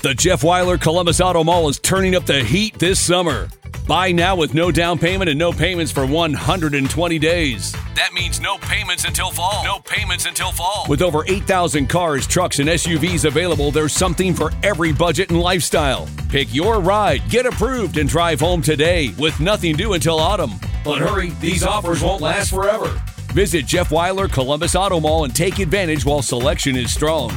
The Jeff Weiler Columbus Auto Mall is turning up the heat this summer. Buy now with no down payment and no payments for 120 days. That means no payments until fall. No payments until fall. With over 8,000 cars, trucks, and SUVs available, there's something for every budget and lifestyle. Pick your ride, get approved, and drive home today with nothing due until autumn. But hurry, these offers won't last forever. Visit Jeff Weiler Columbus Auto Mall and take advantage while selection is strong.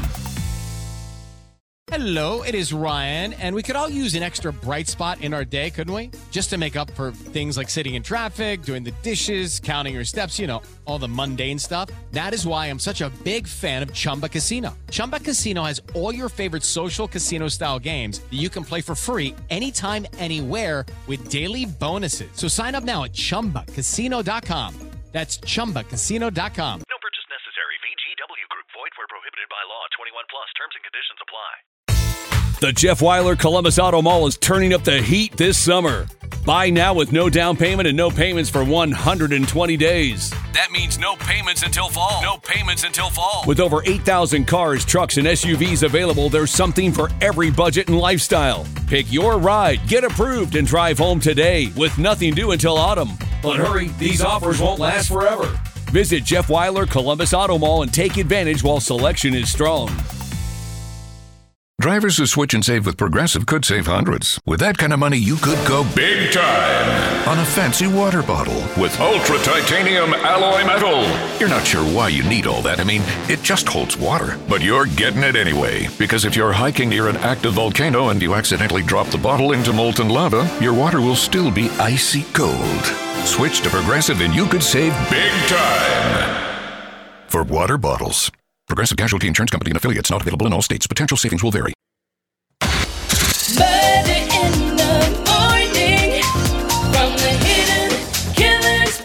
Hello, it is Ryan, and we could all use an extra bright spot in our day, couldn't we? Just to make up for things like sitting in traffic, doing the dishes, counting your steps, you know, all the mundane stuff. That is why I'm such a big fan of Chumba Casino. Chumba Casino has all your favorite social casino-style games that you can play for free anytime, anywhere with daily bonuses. So sign up now at ChumbaCasino.com. That's ChumbaCasino.com. No purchase necessary. VGW Group. Void where prohibited by law. 21 plus. Terms and conditions apply. The Jeff Weiler Columbus Auto Mall is turning up the heat this summer. Buy now with no down payment and no payments for 120 days. That means no payments until fall. No payments until fall. With over 8,000 cars, trucks, and SUVs available, there's something for every budget and lifestyle. Pick your ride, get approved, and drive home today with nothing due until autumn. But hurry, these offers won't last forever. Visit Jeff Weiler Columbus Auto Mall and take advantage while selection is strong. Drivers who switch and save with Progressive could save hundreds. With that kind of money, you could go big time on a fancy water bottle with ultra titanium alloy metal. You're not sure why you need all that. I mean, it just holds water. But you're getting it anyway. Because if you're hiking near an active volcano and you accidentally drop the bottle into molten lava, your water will still be icy cold. Switch to Progressive and you could save big time for water bottles. Progressive Casualty Insurance Company and affiliates, not available in all states. Potential savings will vary. Murder in the morning from the Hidden Killers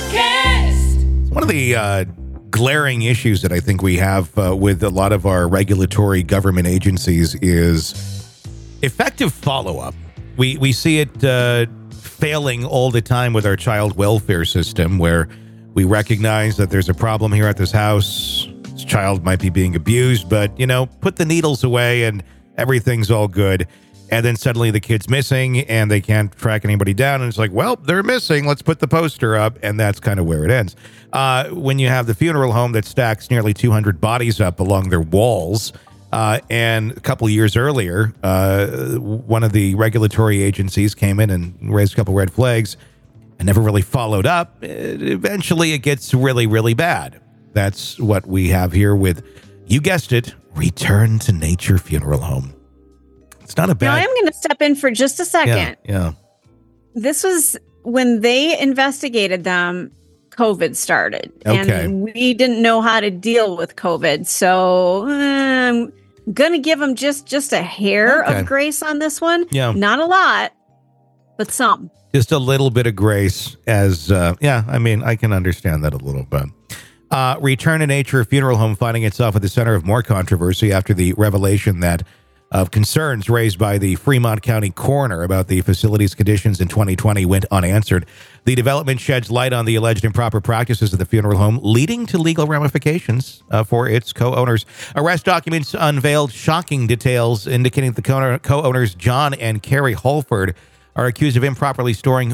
podcast. One of the glaring issues that I think we have with a lot of our regulatory government agencies is effective follow-up. We see it failing all the time with our child welfare system, where we recognize that there's a problem here at this house. This child might be being abused, but, you know, put the needles away and everything's all good. And then suddenly the kid's missing and they can't track anybody down. And it's like, well, they're missing. Let's put the poster up. And that's kind of where it ends. When you have the funeral home that stacks nearly 200 bodies up along their walls. And a couple of years earlier, one of the regulatory agencies came in and raised a couple red flags and never really followed up. Eventually, it gets really, really bad. That's what we have here with, you guessed it, Return to Nature Funeral Home. It's not a bad... Now, I'm going to step in for just a second. Yeah. This was when they investigated them, COVID started. Okay. And we didn't know how to deal with COVID. So I'm going to give them just a hair of grace on this one. Yeah. Not a lot, but some. Just a little bit of grace as, I mean, I can understand that a little bit. Return to Nature Funeral Home finding itself at the center of more controversy after the revelation of concerns raised by the Fremont County coroner about the facility's conditions in 2020 went unanswered. The development sheds light on the alleged improper practices of the funeral home, leading to legal ramifications for its co-owners. Arrest documents unveiled shocking details indicating the co-owners John and Carrie Holford are accused of improperly storing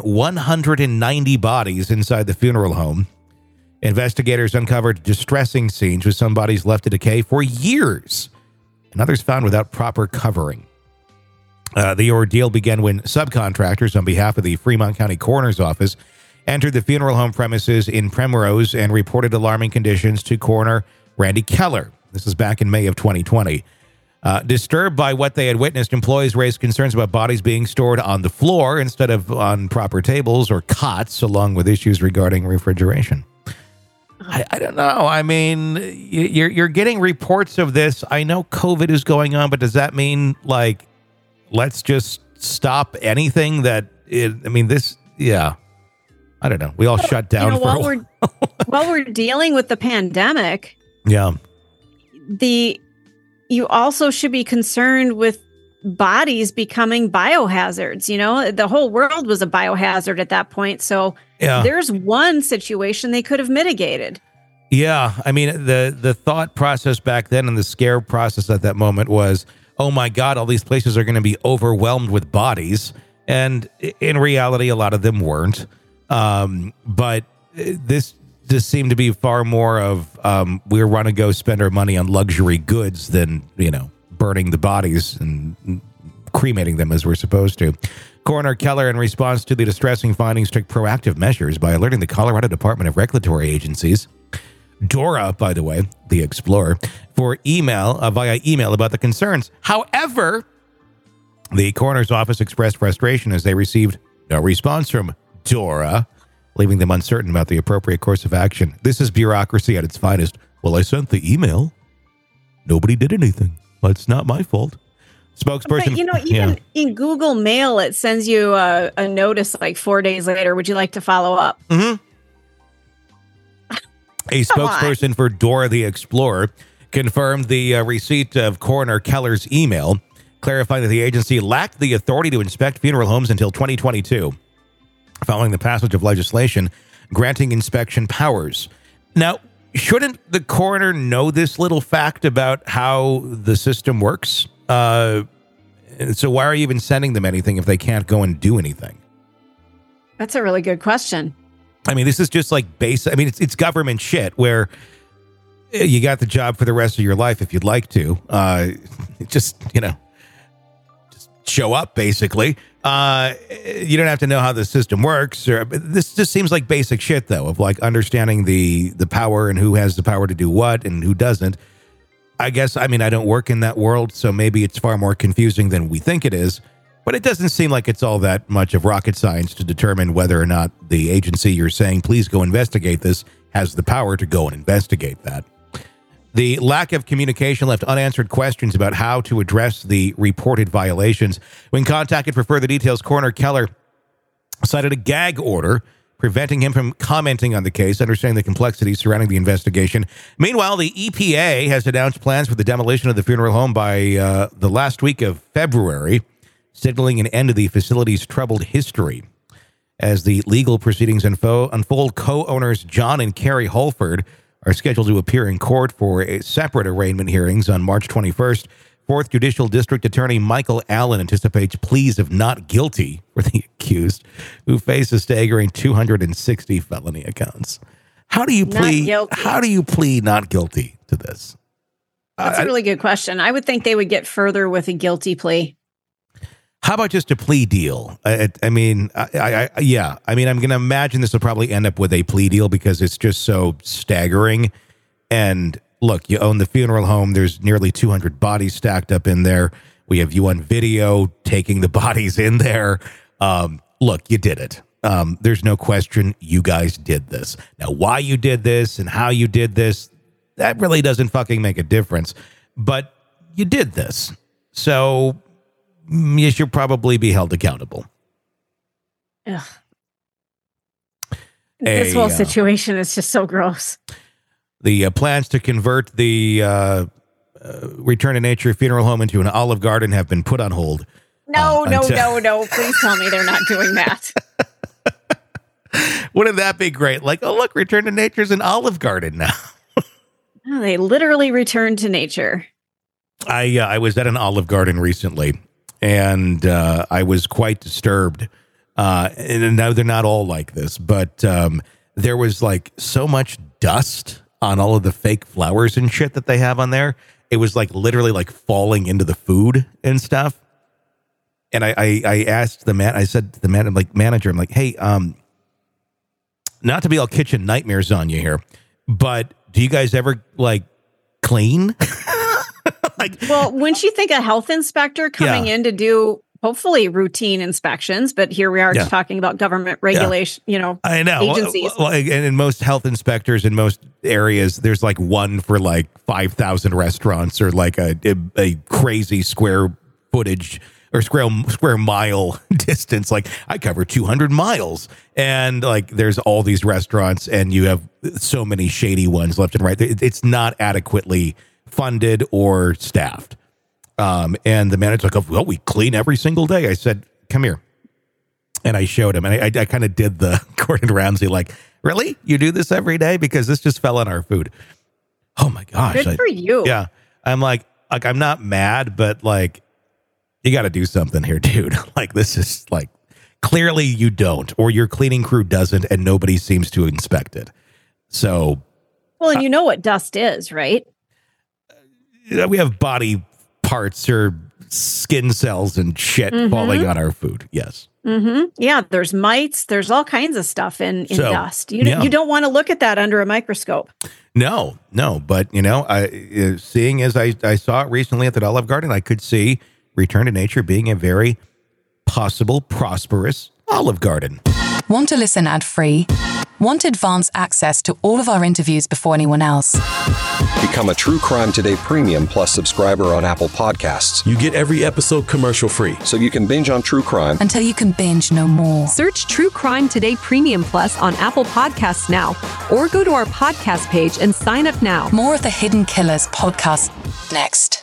190 bodies inside the funeral home. Investigators uncovered distressing scenes with some bodies left to decay for years and others found without proper covering. The ordeal began when subcontractors on behalf of the Fremont County Coroner's Office entered the funeral home premises in Primrose and reported alarming conditions to Coroner Randy Keller. This is back in May of 2020. Disturbed by what they had witnessed, employees raised concerns about bodies being stored on the floor instead of on proper tables or cots, along with issues regarding refrigeration. I don't know. I mean, you're getting reports of this. I know COVID is going on, but does that mean, like, let's just stop anything that I don't know. We all shut down for a while. While we're dealing with the pandemic, you also should be concerned with bodies becoming biohazards. You know, the whole world was a biohazard at that point. So there's one situation they could have mitigated. Yeah. I mean, the thought process back then and the scare process at that moment was, oh my God, all these places are going to be overwhelmed with bodies. And in reality, a lot of them weren't. But this just seemed to be far more of we want to go spend our money on luxury goods than, burning the bodies and cremating them as we're supposed to. Coroner Keller, in response to the distressing findings, took proactive measures by alerting the Colorado Department of Regulatory Agencies, DORA, by the way, the Explorer, for via email about the concerns. However, the coroner's office expressed frustration as they received no response from DORA, leaving them uncertain about the appropriate course of action. This is bureaucracy at its finest. Well, I sent the email. Nobody did anything. Well, it's not my fault. Spokesperson. But, even in Google Mail, it sends you a notice like 4 days later. Would you like to follow up? Mm-hmm. A spokesperson for Dora the Explorer confirmed the receipt of Coroner Keller's email, clarifying that the agency lacked the authority to inspect funeral homes until 2022, following the passage of legislation granting inspection powers. Now, shouldn't the coroner know this little fact about how the system works? So why are you even sending them anything if they can't go and do anything? That's a really good question. I mean, this is just like basic. I mean, it's government shit where you got the job for the rest of your life if you'd like to. Just show up, basically. You don't have to know how the system works. This just seems like basic shit, though, of like understanding the power and who has the power to do what and who doesn't. I guess, I don't work in that world, so maybe it's far more confusing than we think it is. But it doesn't seem like it's all that much of rocket science to determine whether or not the agency you're saying, please go investigate this, has the power to go and investigate that. The lack of communication left unanswered questions about how to address the reported violations. When contacted for further details, Coroner Keller cited a gag order preventing him from commenting on the case, understanding the complexities surrounding the investigation. Meanwhile, the EPA has announced plans for the demolition of the funeral home by the last week of February, signaling an end to the facility's troubled history. As the legal proceedings unfold, co-owners John and Carrie Holford are scheduled to appear in court for a separate arraignment hearings on March 21st. 4th Judicial District Attorney Michael Allen anticipates pleas of not guilty for the accused, who face a staggering 260 felony counts. How do you plead not guilty to this? That's a really good question. I would think they would get further with a guilty plea. How about just a plea deal? I'm going to imagine this will probably end up with a plea deal because it's just so staggering. And look, you own the funeral home. There's nearly 200 bodies stacked up in there. We have you on video taking the bodies in there. Look, you did it. There's no question you guys did this. Now, why you did this and how you did this, that really doesn't fucking make a difference. But you did this. So you should probably be held accountable. Ugh. This whole situation is just so gross. The plans to convert the Return to Nature funeral home into an Olive Garden have been put on hold. No. Please tell me they're not doing that. Wouldn't that be great? Like, oh, look, Return to Nature's an Olive Garden now. Oh, they literally returned to nature. I was at an Olive Garden recently, and I was quite disturbed. And now they're not all like this, but there was like so much dust on all of the fake flowers and shit that they have on there. It was like literally like falling into the food and stuff. And I asked I said to the manager, I'm like, hey, not to be all kitchen nightmares on you here, but do you guys ever like clean? Well, wouldn't you think a health inspector coming in to do hopefully routine inspections, but here we are talking about government regulation, I know. Agencies. Well, and in most health inspectors in most areas, there's like one for like 5,000 restaurants or like a crazy square footage or square mile distance. Like I cover 200 miles and like there's all these restaurants and you have so many shady ones left and right. It's not adequately funded or staffed. And the manager's like, well, we clean every single day. I said, come here. And I showed him. And I kind of did the Gordon Ramsay, like, really? You do this every day? Because this just fell on our food. Oh, my gosh. Good for you. Yeah. I'm like, like, I'm not mad, but like, you got to do something here, dude. Like, this is like, clearly you don't, or your cleaning crew doesn't, and nobody seems to inspect it. So, well, and you know what dust is, right? We have body parts or skin cells and shit falling on our food. Yes. Yeah, there's mites. There's all kinds of stuff in dust. You don't want to look at that under a microscope. No. But, seeing as I saw it recently at the Olive Garden, I could see Return to Nature being a very possible, prosperous Olive Garden. Want to listen ad-free? Want advanced access to all of our interviews before anyone else? Become a True Crime Today Premium Plus subscriber on Apple Podcasts. You get every episode commercial-free. So you can binge on true crime until you can binge no more. Search True Crime Today Premium Plus on Apple Podcasts now, or go to our podcast page and sign up now. More of the Hidden Killers podcast next.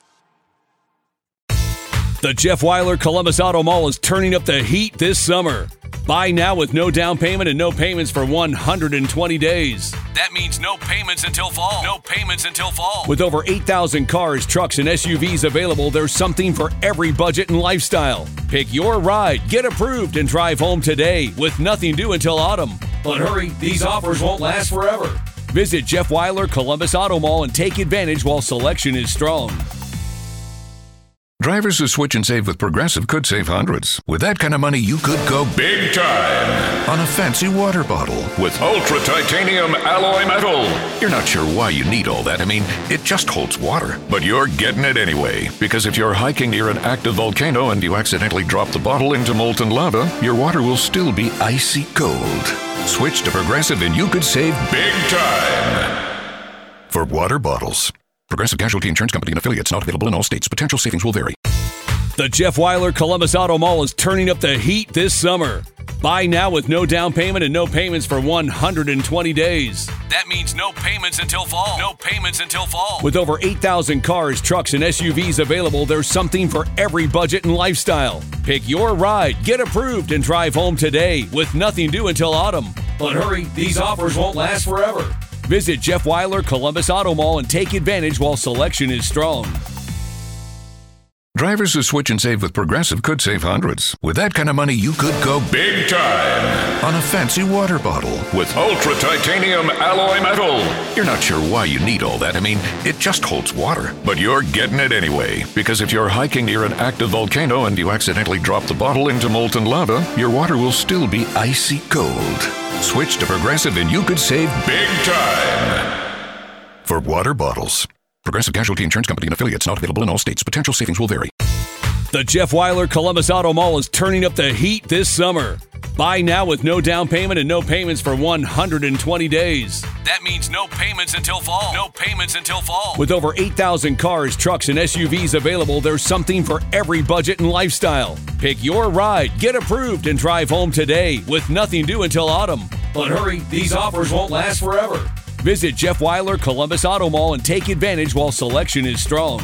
The Jeff Weiler Columbus Auto Mall is turning up the heat this summer. Buy now with no down payment and no payments for 120 days. That means no payments until fall. No payments until fall. With over 8,000 cars, trucks, and SUVs available, there's something for every budget and lifestyle. Pick your ride, get approved, and drive home today with nothing due until autumn. But hurry, these offers won't last forever. Visit Jeff Weiler Columbus Auto Mall and take advantage while selection is strong. Drivers who switch and save with Progressive could save hundreds. With that kind of money, you could go big time on a fancy water bottle with ultra titanium alloy metal. You're not sure why you need all that. I mean, it just holds water, but you're getting it anyway. Because if you're hiking near an active volcano and you accidentally drop the bottle into molten lava, your water will still be icy cold. Switch to Progressive and you could save big time for water bottles. Progressive Casualty Insurance Company and affiliates, not available in all states. Potential savings will vary. The Jeff Weiler Columbus Auto Mall is turning up the heat this summer. Buy now with no down payment and no payments for 120 days. That means no payments until fall. No payments until fall. With over 8,000 cars, trucks, and SUVs available, there's something for every budget and lifestyle. Pick your ride, get approved, and drive home today with nothing due until autumn. But hurry, these offers won't last forever. Visit Jeff Weiler Columbus Auto Mall and take advantage while selection is strong. Drivers who switch and save with Progressive could save hundreds. With that kind of money, you could go big time on a fancy water bottle with ultra titanium alloy metal. You're not sure why you need all that. I mean, it just holds water, but you're getting it anyway. Because if you're hiking near an active volcano and you accidentally drop the bottle into molten lava, your water will still be icy cold. Switch to Progressive and you could save big time for water bottles. Progressive Casualty Insurance Company and affiliates, not available in all states. Potential savings will vary. The Jeff Weiler Columbus Auto Mall is turning up the heat this summer. Buy now with no down payment and no payments for 120 days. That means no payments until fall. No payments until fall. With over 8,000 cars, trucks, and SUVs available, there's something for every budget and lifestyle. Pick your ride, get approved, and drive home today with nothing due until autumn. But hurry, these offers won't last forever. Visit Jeff Weiler Columbus Auto Mall and take advantage while selection is strong.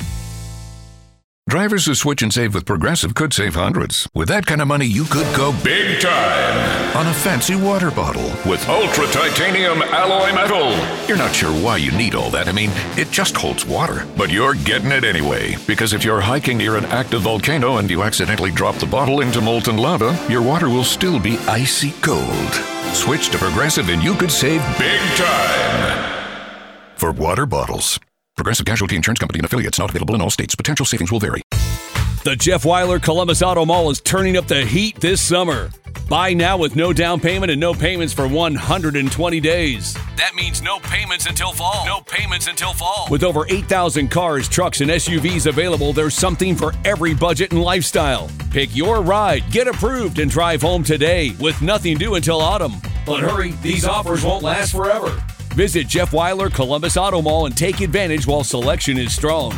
Drivers who switch and save with Progressive could save hundreds. With that kind of money, you could go big time on a fancy water bottle with ultra titanium alloy metal. You're not sure why you need all that. I mean, it just holds water, but you're getting it anyway. Because if you're hiking near an active volcano and you accidentally drop the bottle into molten lava, your water will still be icy cold. Switch to Progressive and you could save big time for water bottles. Progressive Casualty Insurance Company and affiliates, not available in all states. Potential savings will vary. The Jeff Weiler Columbus Auto Mall is turning up the heat this summer. Buy now with no down payment and no payments for 120 days. That means no payments until fall. No payments until fall. With over 8,000 cars, trucks, and SUVs available, there's something for every budget and lifestyle. Pick your ride, get approved, and drive home today with nothing due until autumn. But hurry, these offers won't last forever. Visit Jeff Weiler Columbus Auto Mall and take advantage while selection is strong.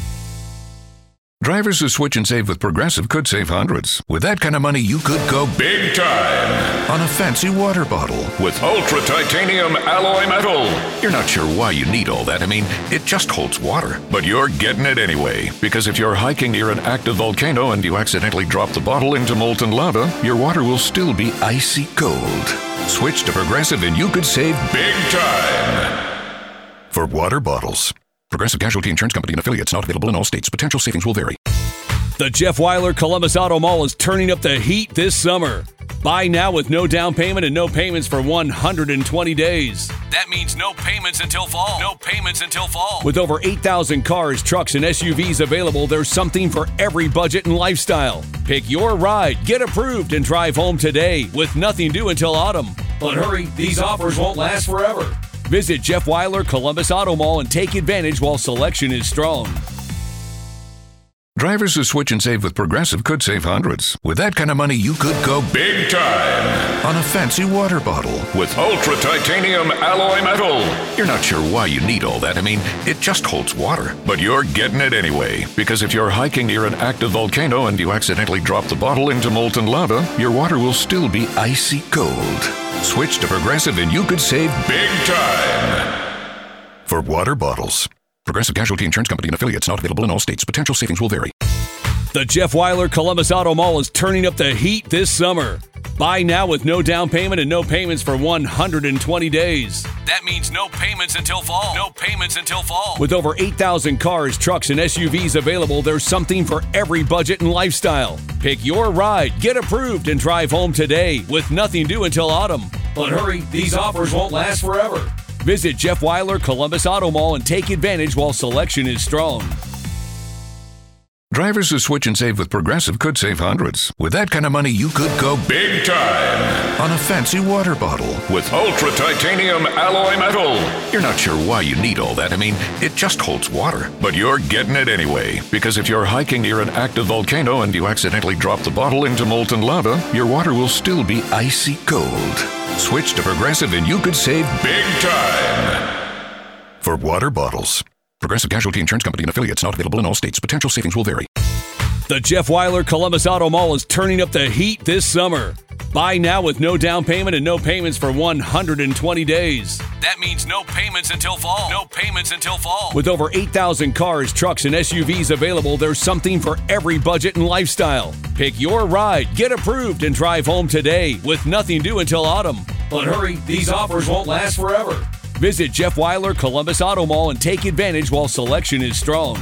Drivers who switch and save with Progressive could save hundreds. With that kind of money, you could go big time on a fancy water bottle with ultra titanium alloy metal. You're not sure why you need all that. I mean, it just holds water, but you're getting it anyway. Because if you're hiking near an active volcano and you accidentally drop the bottle into molten lava, your water will still be icy cold. Switch to Progressive and you could save big time for water bottles. Progressive Casualty Insurance Company and affiliates, not available in all states. Potential savings will vary. The Jeff Weiler Columbus Auto Mall is turning up the heat this summer. Buy now with no down payment and no payments for 120 days. That means no payments until fall. No payments until fall. With over 8,000 cars, trucks, and SUVs available, there's something for every budget and lifestyle. Pick your ride, get approved, and drive home today with nothing due until autumn. But hurry, these offers won't last forever. Visit Jeff Weiler Columbus Auto Mall and take advantage while selection is strong. Drivers who switch and save with Progressive could save hundreds. With that kind of money, you could go big time on a fancy water bottle with ultra titanium alloy metal. You're not sure why you need all that. I mean, it just holds water. But you're getting it anyway. Because if you're hiking near an active volcano and you accidentally drop the bottle into molten lava, your water will still be icy cold. Switch to Progressive and you could save big time for water bottles. Progressive Casualty Insurance Company and affiliates, not available in all states. Potential savings will vary. The Jeff Weiler Columbus Auto Mall is turning up the heat this summer. Buy now with no down payment and no payments for 120 days. That means no payments until fall. No payments until fall. With over 8,000 cars, trucks, and SUVs available, there's something for every budget and lifestyle. Pick your ride, get approved, and drive home today with nothing due until autumn. But hurry, these offers won't last forever. Visit Jeff Weiler Columbus Auto Mall and take advantage while selection is strong. Drivers who switch and save with Progressive could save hundreds. With that kind of money, you could go big time on a fancy water bottle with ultra titanium alloy metal. You're not sure why you need all that. I mean, it just holds water. But you're getting it anyway. Because if you're hiking near an active volcano and you accidentally drop the bottle into molten lava, your water will still be icy cold. Switch to Progressive and you could save big time for water bottles. Progressive Casualty Insurance Company and affiliates, not available in all states. Potential savings will vary. The Jeff Weiler Columbus Auto Mall is turning up the heat this summer. Buy now with no down payment and no payments for 120 days. That means no payments until fall. No payments until fall. With over 8,000 cars, trucks, and SUVs available, there's something for every budget and lifestyle. Pick your ride, get approved, and drive home today with nothing due until autumn. But hurry, these offers won't last forever. Visit Jeff Weiler Columbus Auto Mall and take advantage while selection is strong.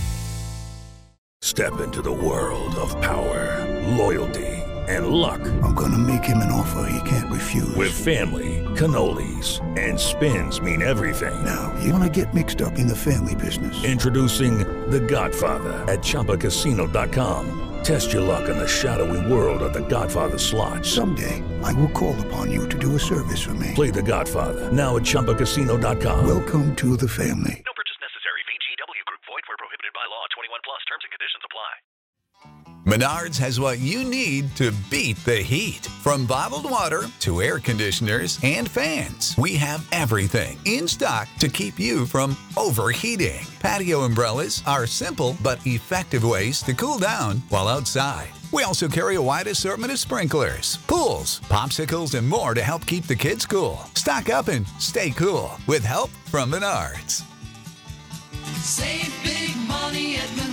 Step into the world of power, loyalty, and luck. I'm gonna make him an offer he can't refuse. With family, cannolis, and spins mean everything. Now, you wanna get mixed up in the family business. Introducing The Godfather at ChumbaCasino.com. Test your luck in the shadowy world of The Godfather slot. Someday, I will call upon you to do a service for me. Play The Godfather now at ChumbaCasino.com. Welcome to the family. No purchase necessary. VGW Group. Void where prohibited by law. 21 plus. Terms and conditions apply. Menards has what you need to beat the heat. From bottled water to air conditioners and fans, we have everything in stock to keep you from overheating. Patio umbrellas are simple but effective ways to cool down while outside. We also carry a wide assortment of sprinklers, pools, popsicles, and more to help keep the kids cool. Stock up and stay cool with help from Menards. Save big money at Menards.